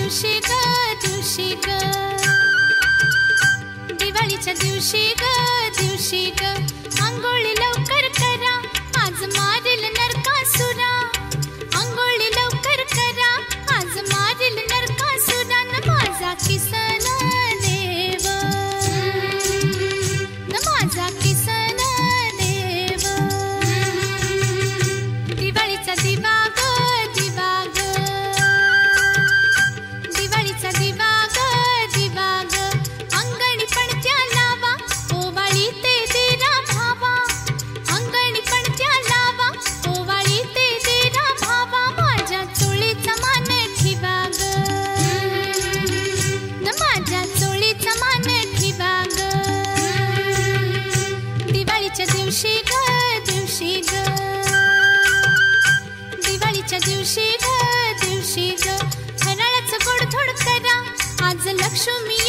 दिवशी ग दिवशी ग दिवाळीच्या दिवशी ग अंघोळी लवकर करा आज मारील नरकासुरा अंघोळी लवकर करा आज मारील नरकासुरा न माझा किसन देव न माझा किसन देव दिवाळीचा दिवा ग दिवा ग दिवाळीचा दिवा ग दिवा ग अंगणी पणत्या लावा ओवाळी ते देरा भावा अंगणी पणत्या लावा ओवाळी ते देरा भावा माझ्या चोळीचा मान ठेवा ग न माझ्या चोळीचा मान ठेवा ग दिवाळीच्या दिवशी ग दिवाळीच्या दिवशी ग फराळाचं गोडधोड करा आज लक्ष्मी